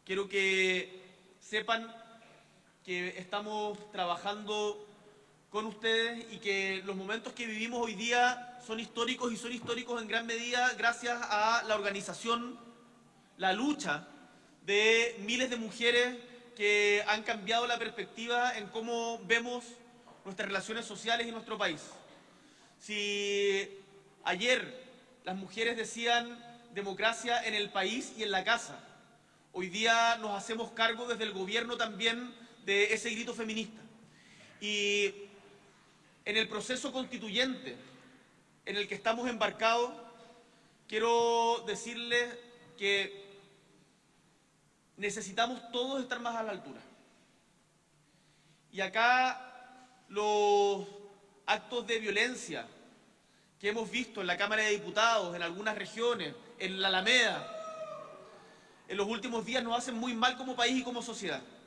Quiero que sepan que estamos trabajando con ustedes y que los momentos que vivimos hoy día son históricos, y son históricos en gran medida gracias a la organización, la lucha de miles de mujeres que han cambiado la perspectiva en cómo vemos nuestras relaciones sociales y nuestro país. Si ayer las mujeres decían democracia en el país y en la casa, hoy día nos hacemos cargo desde el gobierno también de ese grito feminista. Y en el proceso constituyente en el que estamos embarcados, quiero decirles que necesitamos todos estar más a la altura. Y acá los actos de violencia que hemos visto en la Cámara de Diputados, en algunas regiones, en la Alameda, en los últimos días nos hacen muy mal como país y como sociedad.